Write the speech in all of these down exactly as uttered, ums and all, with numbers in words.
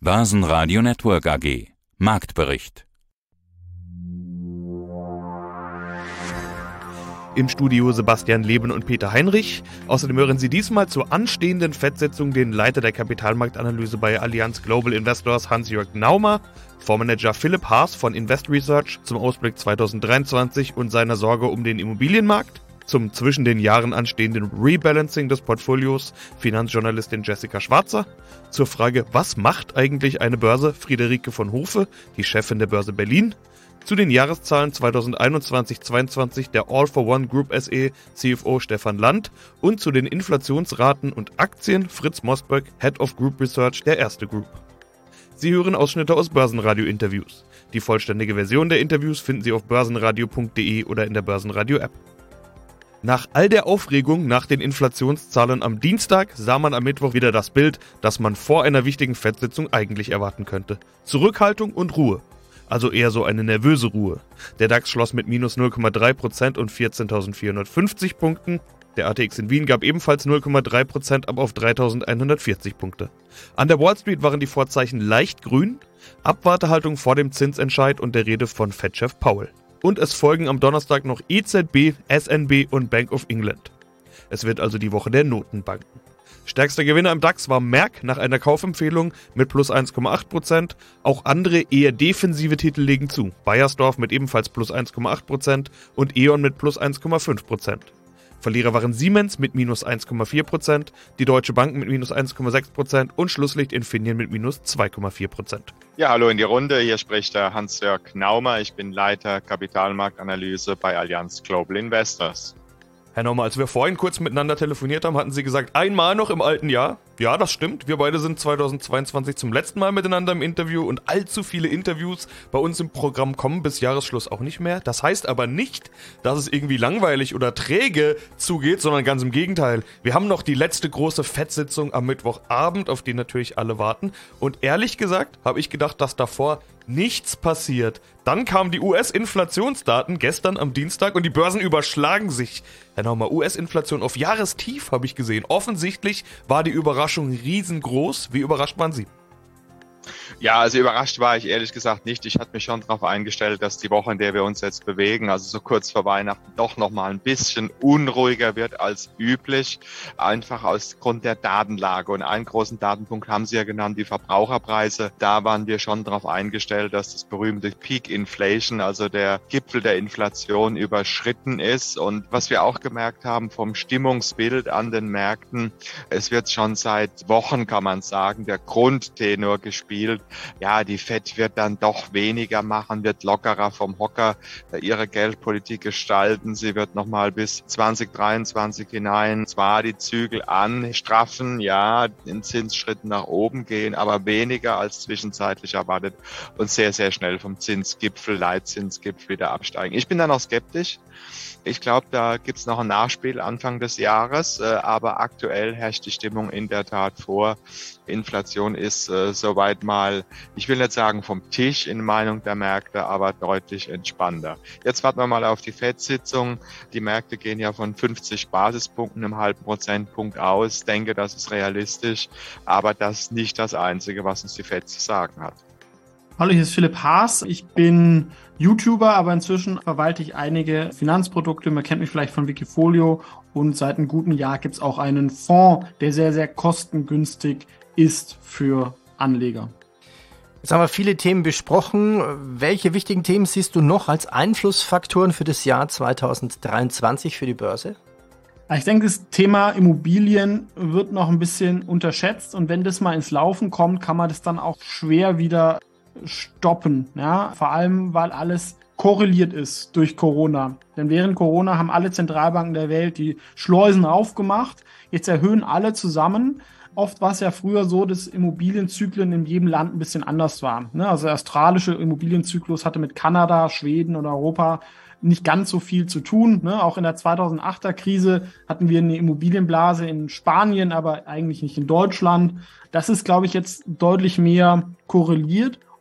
Börsenradio Network A G. Marktbericht. Im Studio Sebastian Leben und Peter Heinrich. Außerdem hören Sie diesmal zur anstehenden Fed-Sitzung den Leiter der Kapitalmarktanalyse bei Allianz Global Investors Hans-Jörg Naumer, Fondsmanager Philipp Haas von Invest Research zum Ausblick zweitausenddreiundzwanzig und seiner Sorge um den Immobilienmarkt, zum zwischen den Jahren anstehenden Rebalancing des Portfolios Finanzjournalistin Jessica Schwarzer, zur Frage, was macht eigentlich eine Börse, Friederike von Hofe, die Chefin der Börse Berlin, zu den Jahreszahlen zweitausendeinundzwanzig zweiundzwanzig der All for One Group S E C F O Stefan Land und zu den Inflationsraten und Aktien Fritz Mosberg, Head of Group Research der Erste Group. Sie hören Ausschnitte aus Börsenradio-Interviews. Die vollständige Version der Interviews finden Sie auf börsenradio punkt de oder in der Börsenradio-App. Nach all der Aufregung nach den Inflationszahlen am Dienstag sah man am Mittwoch wieder das Bild, das man vor einer wichtigen Fed-Sitzung eigentlich erwarten könnte. Zurückhaltung und Ruhe. Also eher so eine nervöse Ruhe. Der DAX schloss mit minus null Komma drei Prozent und vierzehntausendvierhundertfünfzig Punkten. Der A T X in Wien gab ebenfalls null Komma drei Prozent ab auf dreitausendeinhundertvierzig Punkte. An der Wall Street waren die Vorzeichen leicht grün, Abwartehaltung vor dem Zinsentscheid und der Rede von Fed-Chef Powell. Und es folgen am Donnerstag noch E Z B, S N B und Bank of England. Es wird also die Woche der Notenbanken. Stärkster Gewinner im DAX war Merck nach einer Kaufempfehlung mit plus eins Komma acht Prozent. Auch andere eher defensive Titel legen zu. Bayersdorf mit ebenfalls plus eins Komma acht Prozent und E.ON mit plus eins Komma fünf Prozent. Verlierer waren Siemens mit minus eins Komma vier Prozent, die Deutsche Bank mit minus eins Komma sechs Prozent und Schlusslicht Infineon mit minus zwei Komma vier Prozent. Ja, hallo in die Runde. Hier spricht der Hans-Jörg Naumer. Ich bin Leiter Kapitalmarktanalyse bei Allianz Global Investors. Herr Naumer, als wir vorhin kurz miteinander telefoniert haben, hatten Sie gesagt, einmal noch im alten Jahr. Ja, das stimmt. Wir beide sind zweitausendzweiundzwanzig zum letzten Mal miteinander im Interview und allzu viele Interviews bei uns im Programm kommen bis Jahresschluss auch nicht mehr. Das heißt aber nicht, dass es irgendwie langweilig oder träge zugeht, sondern ganz im Gegenteil. Wir haben noch die letzte große Fed-Sitzung am Mittwochabend, auf die natürlich alle warten. Und ehrlich gesagt habe ich gedacht, dass davor nichts passiert. Dann kamen die U S-Inflationsdaten gestern am Dienstag und die Börsen überschlagen sich. Herr Naumer, U S-Inflation auf Jahrestief habe ich gesehen. Offensichtlich war die Überraschung riesengroß. Wie überrascht waren Sie? Ja, also überrascht war ich ehrlich gesagt nicht. Ich hatte mich schon darauf eingestellt, dass die Woche, in der wir uns jetzt bewegen, also so kurz vor Weihnachten, doch nochmal ein bisschen unruhiger wird als üblich. Einfach aus Grund der Datenlage. Und einen großen Datenpunkt haben Sie ja genannt, die Verbraucherpreise. Da waren wir schon darauf eingestellt, dass das berühmte Peak Inflation, also der Gipfel der Inflation, überschritten ist. Und was wir auch gemerkt haben vom Stimmungsbild an den Märkten, es wird schon seit Wochen, kann man sagen, der Grundtenor gespielt. Ja, die Fed wird dann doch weniger machen, wird lockerer vom Hocker ihre Geldpolitik gestalten. Sie wird nochmal bis zwanzig dreiundzwanzig hinein zwar die Zügel anstraffen, ja, in Zinsschritten nach oben gehen, aber weniger als zwischenzeitlich erwartet und sehr, sehr schnell vom Zinsgipfel, Leitzinsgipfel wieder absteigen. Ich bin da noch skeptisch. Ich glaube, da gibt's noch ein Nachspiel Anfang des Jahres, äh, aber aktuell herrscht die Stimmung in der Tat vor. Inflation ist äh, soweit mal, ich will nicht sagen vom Tisch in Meinung der Märkte, aber deutlich entspannter. Jetzt warten wir mal auf die Fed-Sitzung. Die Märkte gehen ja von fünfzig Basispunkten im halben Prozentpunkt aus. Ich denke, das ist realistisch, aber das ist nicht das Einzige, was uns die Fed zu sagen hat. Hallo, hier ist Philipp Haas. Ich bin YouTuber, aber inzwischen verwalte ich einige Finanzprodukte. Man kennt mich vielleicht von Wikifolio und seit einem guten Jahr gibt es auch einen Fonds, der sehr, sehr kostengünstig ist für Anleger. Jetzt haben wir viele Themen besprochen. Welche wichtigen Themen siehst du noch als Einflussfaktoren für das Jahr zweitausenddreiundzwanzig für die Börse? Ich denke, das Thema Immobilien wird noch ein bisschen unterschätzt und wenn das mal ins Laufen kommt, kann man das dann auch schwer wieder stoppen, ja, vor allem, weil alles korreliert ist durch Corona. Denn während Corona haben alle Zentralbanken der Welt die Schleusen aufgemacht. Jetzt erhöhen alle zusammen. Oft war es ja früher so, dass Immobilienzyklen in jedem Land ein bisschen anders waren. Also der australische Immobilienzyklus hatte mit Kanada, Schweden oder Europa nicht ganz so viel zu tun. Auch in der zweitausendachter Krise hatten wir eine Immobilienblase in Spanien, aber eigentlich nicht in Deutschland. Das ist, glaube ich, jetzt deutlich mehr korreliert.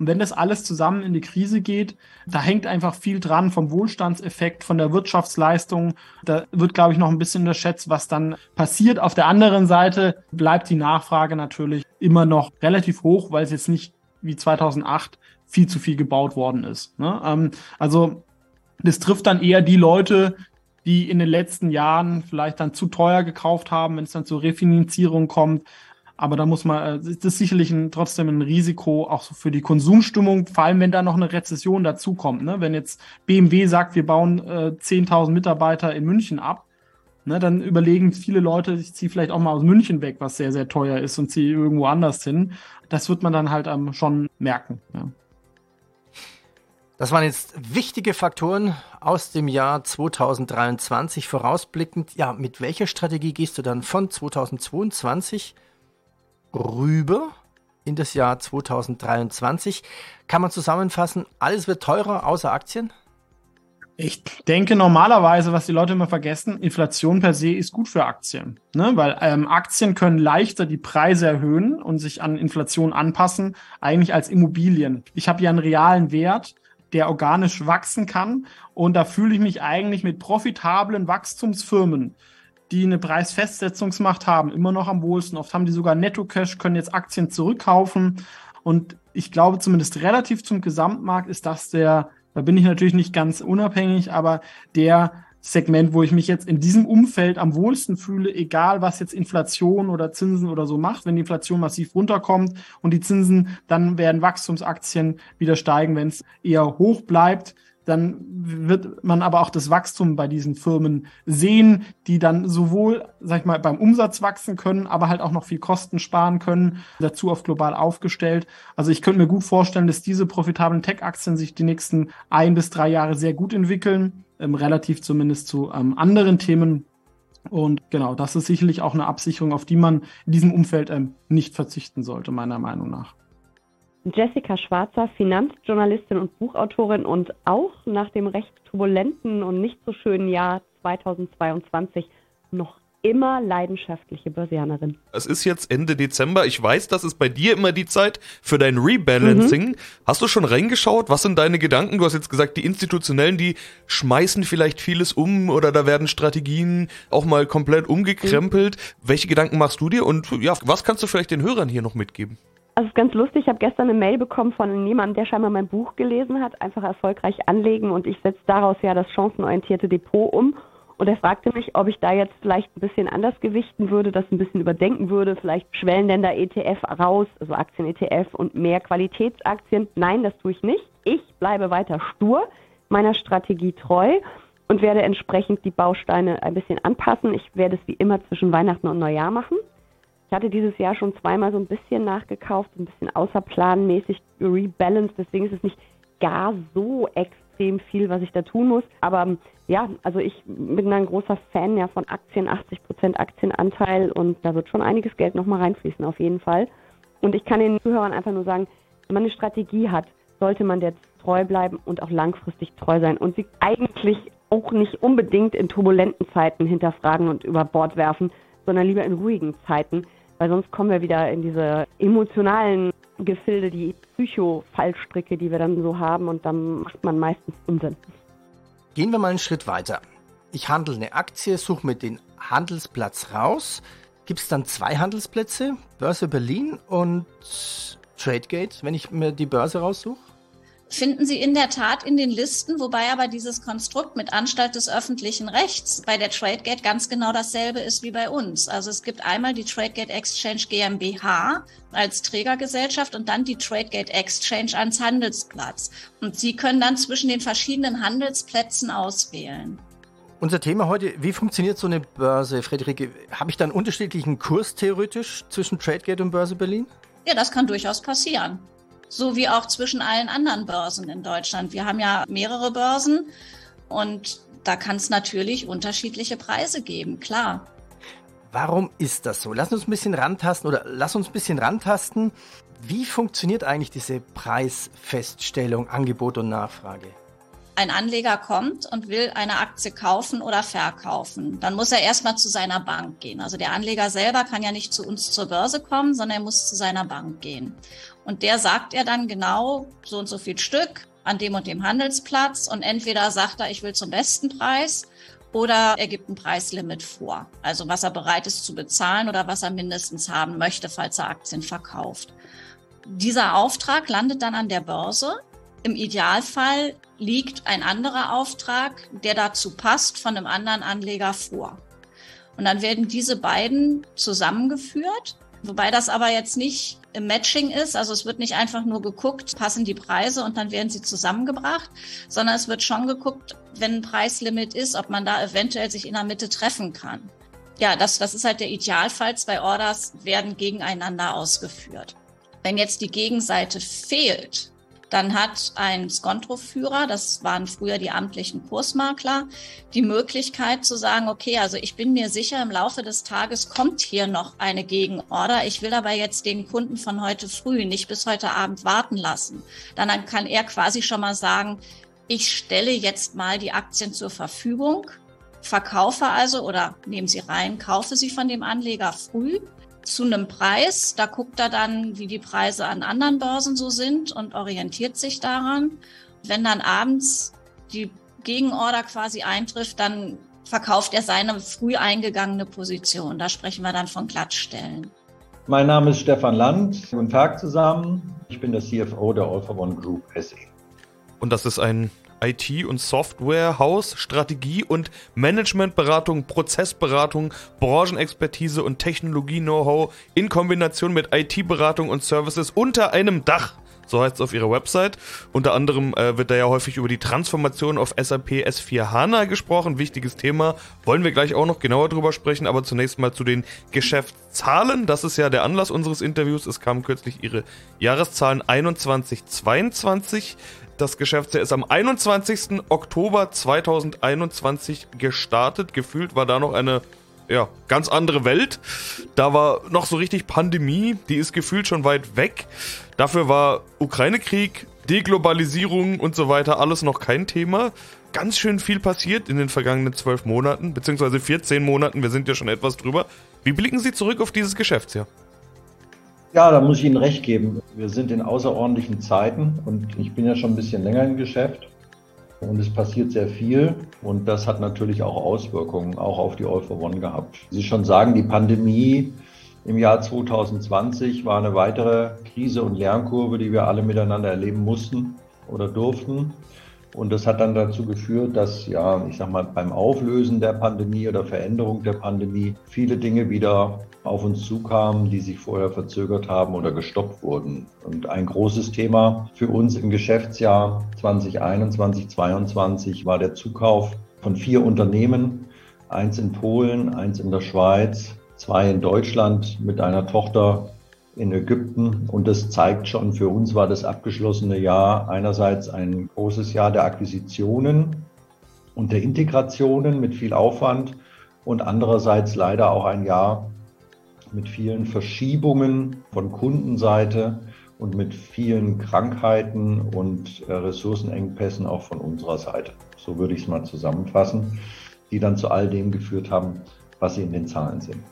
Und wenn das alles zusammen in die Krise geht, da hängt einfach viel dran vom Wohlstandseffekt, von der Wirtschaftsleistung. Da wird, glaube ich, noch ein bisschen unterschätzt, was dann passiert. Auf der anderen Seite bleibt die Nachfrage natürlich immer noch relativ hoch, weil es jetzt nicht wie zweitausendacht viel zu viel gebaut worden ist. Ne? Also das trifft dann eher die Leute, die in den letzten Jahren vielleicht dann zu teuer gekauft haben, wenn es dann zur Refinanzierung kommt. Aber da muss man, das ist sicherlich ein, trotzdem ein Risiko auch so für die Konsumstimmung, vor allem wenn da noch eine Rezession dazukommt. Ne? Wenn jetzt B M W sagt, wir bauen äh, zehntausend Mitarbeiter in München ab, ne, dann überlegen viele Leute, ich ziehe vielleicht auch mal aus München weg, was sehr, sehr teuer ist, und ziehe irgendwo anders hin. Das wird man dann halt ähm, schon merken. Ja. Das waren jetzt wichtige Faktoren aus dem Jahr zweitausenddreiundzwanzig. Vorausblickend, ja, mit welcher Strategie gehst du dann von zweitausendzweiundzwanzig rüber in das Jahr zweitausenddreiundzwanzig? Kann man zusammenfassen, alles wird teurer außer Aktien? Ich denke normalerweise, was die Leute immer vergessen, Inflation per se ist gut für Aktien, ne? Weil ähm, Aktien können leichter die Preise erhöhen und sich an Inflation anpassen, eigentlich als Immobilien. Ich habe ja einen realen Wert, der organisch wachsen kann. Und da fühle ich mich eigentlich mit profitablen Wachstumsfirmen, die eine Preisfestsetzungsmacht haben, immer noch am wohlsten. Oft haben die sogar Netto-Cash, können jetzt Aktien zurückkaufen. Und ich glaube, zumindest relativ zum Gesamtmarkt ist das der, da bin ich natürlich nicht ganz unabhängig, aber der Segment, wo ich mich jetzt in diesem Umfeld am wohlsten fühle, egal was jetzt Inflation oder Zinsen oder so macht. Wenn die Inflation massiv runterkommt und die Zinsen, dann werden Wachstumsaktien wieder steigen. Wenn es eher hoch bleibt, dann wird man aber auch das Wachstum bei diesen Firmen sehen, die dann sowohl, sag ich mal, beim Umsatz wachsen können, aber halt auch noch viel Kosten sparen können, dazu auf global aufgestellt. Also ich könnte mir gut vorstellen, dass diese profitablen Tech-Aktien sich die nächsten ein bis drei Jahre sehr gut entwickeln, ähm, relativ zumindest zu ähm, anderen Themen. Und genau, das ist sicherlich auch eine Absicherung, auf die man in diesem Umfeld ähm, nicht verzichten sollte, meiner Meinung nach. Jessica Schwarzer, Finanzjournalistin und Buchautorin und auch nach dem recht turbulenten und nicht so schönen Jahr zweitausendzweiundzwanzig noch immer leidenschaftliche Börsianerin. Es ist jetzt Ende Dezember. Ich weiß, das ist bei dir immer die Zeit für dein Rebalancing. Mhm. Hast du schon reingeschaut? Was sind deine Gedanken? Du hast jetzt gesagt, die Institutionellen, die schmeißen vielleicht vieles um oder da werden Strategien auch mal komplett umgekrempelt. Mhm. Welche Gedanken machst du dir und ja, was kannst du vielleicht den Hörern hier noch mitgeben? Also es ist ganz lustig, ich habe gestern eine Mail bekommen von jemandem, der scheinbar mein Buch gelesen hat, einfach erfolgreich anlegen, und ich setze daraus ja das chancenorientierte Depot um, und er fragte mich, ob ich da jetzt vielleicht ein bisschen anders gewichten würde, das ein bisschen überdenken würde, vielleicht Schwellenländer-E T F raus, also Aktien-E T F und mehr Qualitätsaktien. Nein, das tue ich nicht. Ich bleibe weiter stur, meiner Strategie treu und werde entsprechend die Bausteine ein bisschen anpassen. Ich werde es wie immer zwischen Weihnachten und Neujahr machen. Ich hatte dieses Jahr schon zweimal so ein bisschen nachgekauft, ein bisschen außerplanmäßig rebalanced, deswegen ist es nicht gar so extrem viel, was ich da tun muss. Aber ja, also ich bin ein großer Fan ja von Aktien, achtzig Prozent Aktienanteil, und da wird schon einiges Geld nochmal reinfließen, auf jeden Fall. Und ich kann den Zuhörern einfach nur sagen, wenn man eine Strategie hat, sollte man der treu bleiben und auch langfristig treu sein und sie eigentlich auch nicht unbedingt in turbulenten Zeiten hinterfragen und über Bord werfen, sondern lieber in ruhigen Zeiten. Weil sonst kommen wir wieder in diese emotionalen Gefilde, die Psycho-Fallstricke, die wir dann so haben, und dann macht man meistens Unsinn. Gehen wir mal einen Schritt weiter. Ich handle eine Aktie, suche mir den Handelsplatz raus. Gibt es dann zwei Handelsplätze, Börse Berlin und Tradegate, wenn ich mir die Börse raussuche? Finden Sie in der Tat in den Listen, wobei aber dieses Konstrukt mit Anstalt des öffentlichen Rechts bei der Tradegate ganz genau dasselbe ist wie bei uns. Also es gibt einmal die Tradegate Exchange GmbH als Trägergesellschaft und dann die Tradegate Exchange als Handelsplatz. Und Sie können dann zwischen den verschiedenen Handelsplätzen auswählen. Unser Thema heute, wie funktioniert so eine Börse, Friederike? Habe ich da einen unterschiedlichen Kurs theoretisch zwischen Tradegate und Börse Berlin? Ja, das kann durchaus passieren. So wie auch zwischen allen anderen Börsen in Deutschland. Wir haben ja mehrere Börsen und da kann es natürlich unterschiedliche Preise geben, klar. Warum ist das so? Lass uns ein bisschen rantasten oder lass uns ein bisschen rantasten. Wie funktioniert eigentlich diese Preisfeststellung, Angebot und Nachfrage? ein Anleger kommt und will eine Aktie kaufen oder verkaufen, dann muss er erstmal zu seiner Bank gehen. Also der Anleger selber kann ja nicht zu uns zur Börse kommen, sondern er muss zu seiner Bank gehen. Und der sagt er dann genau so und so viel Stück an dem und dem Handelsplatz und entweder sagt er, ich will zum besten Preis oder er gibt ein Preislimit vor. Also was er bereit ist zu bezahlen oder was er mindestens haben möchte, falls er Aktien verkauft. Dieser Auftrag landet dann an der Börse. Im Idealfall liegt ein anderer Auftrag, der dazu passt, von einem anderen Anleger vor. Und dann werden diese beiden zusammengeführt, wobei das aber jetzt nicht im Matching ist. Also es wird nicht einfach nur geguckt, passen die Preise und dann werden sie zusammengebracht, sondern es wird schon geguckt, wenn ein Preislimit ist, ob man da eventuell sich in der Mitte treffen kann. Ja, das, das ist halt der Idealfall. Zwei Orders werden gegeneinander ausgeführt. Wenn jetzt die Gegenseite fehlt, dann hat ein Skonto-Führer, das waren früher die amtlichen Kursmakler, die Möglichkeit zu sagen, okay, also ich bin mir sicher, im Laufe des Tages kommt hier noch eine Gegenorder. Ich will aber jetzt den Kunden von heute früh nicht bis heute Abend warten lassen. Dann kann er quasi schon mal sagen, ich stelle jetzt mal die Aktien zur Verfügung, verkaufe also oder nehmen Sie rein, kaufe sie von dem Anleger früh zu einem Preis. Da guckt er dann, wie die Preise an anderen Börsen so sind und orientiert sich daran. Wenn dann abends die Gegenorder quasi eintrifft, dann verkauft er seine früh eingegangene Position. Da sprechen wir dann von Glattstellen. Mein Name ist Stefan Land. Guten Tag zusammen. Ich bin der C F O der All for One Group S E. Und das ist ein I T- und Softwarehaus, Strategie- und Managementberatung, Prozessberatung, Branchenexpertise und Technologie-Know-how in Kombination mit I T-Beratung und Services unter einem Dach. So heißt es auf ihrer Website. Unter anderem äh, wird da ja häufig über die Transformation auf S A P S vier HANA gesprochen. Wichtiges Thema. Wollen wir gleich auch noch genauer drüber sprechen. Aber zunächst mal zu den Geschäftszahlen. Das ist ja der Anlass unseres Interviews. Es kamen kürzlich ihre Jahreszahlen einundzwanzig zweiundzwanzig. Das Geschäftsjahr ist am einundzwanzigsten Oktober zweitausendeinundzwanzig gestartet. Gefühlt war da noch eine ja, ganz andere Welt. Da war noch so richtig Pandemie. Die ist gefühlt schon weit weg. Dafür war Ukraine-Krieg, Deglobalisierung und so weiter alles noch kein Thema. Ganz schön viel passiert in den vergangenen zwölf Monaten, beziehungsweise vierzehn Monaten. Wir sind ja schon etwas drüber. Wie blicken Sie zurück auf dieses Geschäftsjahr? Ja, da muss ich Ihnen recht geben. Wir sind in außerordentlichen Zeiten und ich bin ja schon ein bisschen länger im Geschäft und es passiert sehr viel und das hat natürlich auch Auswirkungen, auch auf die All for One gehabt. Wie Sie schon sagen, die Pandemie im Jahr zweitausendzwanzig war eine weitere Krise und Lernkurve, die wir alle miteinander erleben mussten oder durften. Und das hat dann dazu geführt, dass, ja, ich sag mal, beim Auflösen der Pandemie oder Veränderung der Pandemie viele Dinge wieder auf uns zukamen, die sich vorher verzögert haben oder gestoppt wurden. Und ein großes Thema für uns im Geschäftsjahr zweitausendeinundzwanzig zweiundzwanzig war der Zukauf von vier Unternehmen, eins in Polen, eins in der Schweiz, zwei in Deutschland mit einer Tochter in Ägypten. Und das zeigt schon, für uns war das abgeschlossene Jahr einerseits ein großes Jahr der Akquisitionen und der Integrationen mit viel Aufwand und andererseits leider auch ein Jahr mit vielen Verschiebungen von Kundenseite und mit vielen Krankheiten und Ressourcenengpässen auch von unserer Seite. So würde ich es mal zusammenfassen, die dann zu all dem geführt haben, was Sie in den Zahlen sehen.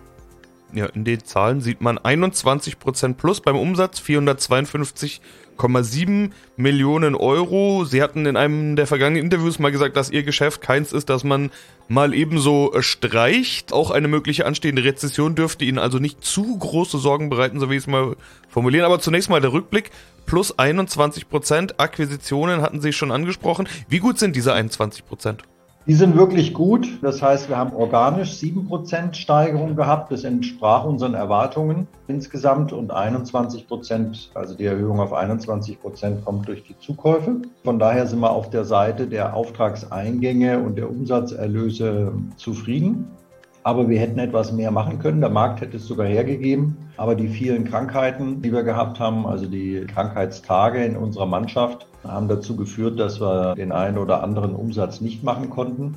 Ja, in den Zahlen sieht man einundzwanzig Prozent plus beim Umsatz, vierhundertzweiundfünfzig Komma sieben Millionen Euro. Sie hatten in einem der vergangenen Interviews mal gesagt, dass Ihr Geschäft keins ist, dass man mal ebenso streicht. Auch eine mögliche anstehende Rezession dürfte Ihnen also nicht zu große Sorgen bereiten, so wie ich es mal formulieren. Aber zunächst mal der Rückblick. Plus einundzwanzig Prozent. Akquisitionen hatten Sie schon angesprochen. Wie gut sind diese einundzwanzig Prozent? Die sind wirklich gut. Das heißt, wir haben organisch sieben Prozent Steigerung gehabt. Das entsprach unseren Erwartungen insgesamt. Und einundzwanzig Prozent, also die Erhöhung auf einundzwanzig Prozent, kommt durch die Zukäufe. Von daher sind wir auf der Seite der Auftragseingänge und der Umsatzerlöse zufrieden. Aber wir hätten etwas mehr machen können. Der Markt hätte es sogar hergegeben. Aber die vielen Krankheiten, die wir gehabt haben, also die Krankheitstage in unserer Mannschaft, haben dazu geführt, dass wir den einen oder anderen Umsatz nicht machen konnten.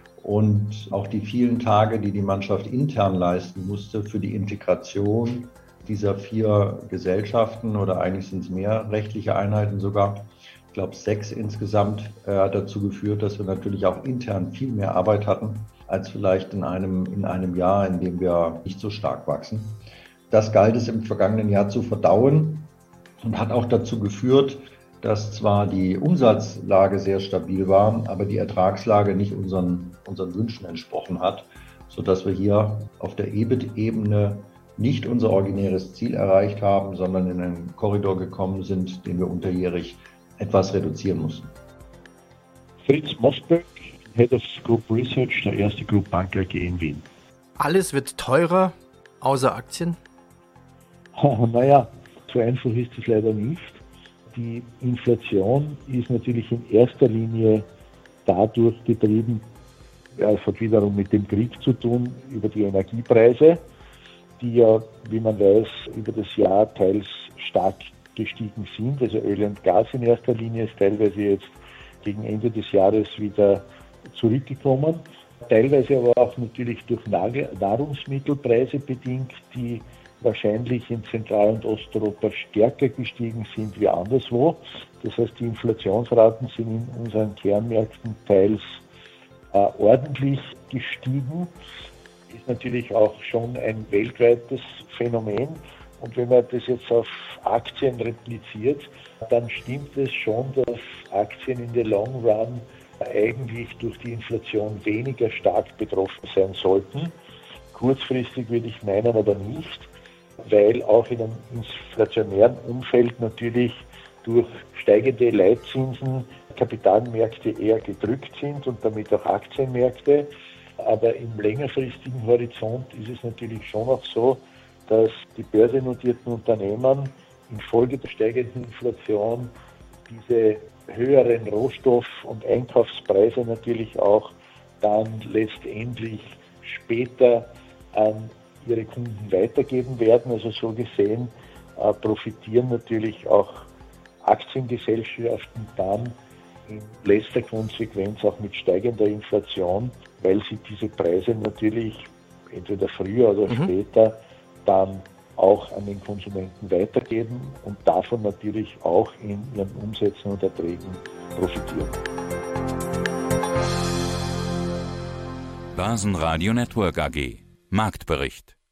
Und auch die vielen Tage, die die Mannschaft intern leisten musste für die Integration dieser vier Gesellschaften oder eigentlich sind es mehr rechtliche Einheiten sogar, ich glaube sechs insgesamt, äh, hat dazu geführt, dass wir natürlich auch intern viel mehr Arbeit hatten, als vielleicht in einem, in einem Jahr, in dem wir nicht so stark wachsen. Das galt es im vergangenen Jahr zu verdauen und hat auch dazu geführt, dass zwar die Umsatzlage sehr stabil war, aber die Ertragslage nicht unseren, unseren Wünschen entsprochen hat, sodass wir hier auf der E B I T-Ebene nicht unser originäres Ziel erreicht haben, sondern in einen Korridor gekommen sind, den wir unterjährig etwas reduzieren mussten. Fritz Mosberg, Head of Group Research der Erste Group Bank A G in Wien. Alles wird teurer, außer Aktien? Naja, so einfach ist es leider nicht. Die Inflation ist natürlich in erster Linie dadurch getrieben, ja, es hat wiederum mit dem Krieg zu tun, über die Energiepreise, die ja, wie man weiß, über das Jahr teils stark gestiegen sind. Also Öl und Gas in erster Linie ist teilweise jetzt gegen Ende des Jahres wieder zurückgekommen. Teilweise aber auch natürlich durch Nahrungsmittelpreise bedingt, die wahrscheinlich in Zentral- und Osteuropa stärker gestiegen sind wie anderswo. Das heißt, die Inflationsraten sind in unseren Kernmärkten teils äh, ordentlich gestiegen. Ist natürlich auch schon ein weltweites Phänomen. Und wenn man das jetzt auf Aktien repliziert, dann stimmt es schon, dass Aktien in der Long Run eigentlich durch die Inflation weniger stark betroffen sein sollten. Kurzfristig würde ich meinen, aber nicht, weil auch in einem inflationären Umfeld natürlich durch steigende Leitzinsen Kapitalmärkte eher gedrückt sind und damit auch Aktienmärkte. Aber im längerfristigen Horizont ist es natürlich schon auch so, dass die börsennotierten Unternehmen infolge der steigenden Inflation diese höheren Rohstoff- und Einkaufspreise natürlich auch dann letztendlich später an ihre Kunden weitergeben werden. Also so gesehen äh, profitieren natürlich auch Aktiengesellschaften dann in letzter Konsequenz auch mit steigender Inflation, weil sie diese Preise natürlich entweder früher oder mhm. später dann auch an den Konsumenten weitergeben und davon natürlich auch in ihren Umsätzen und Erträgen profitieren. Börsenradio Network A G Marktbericht.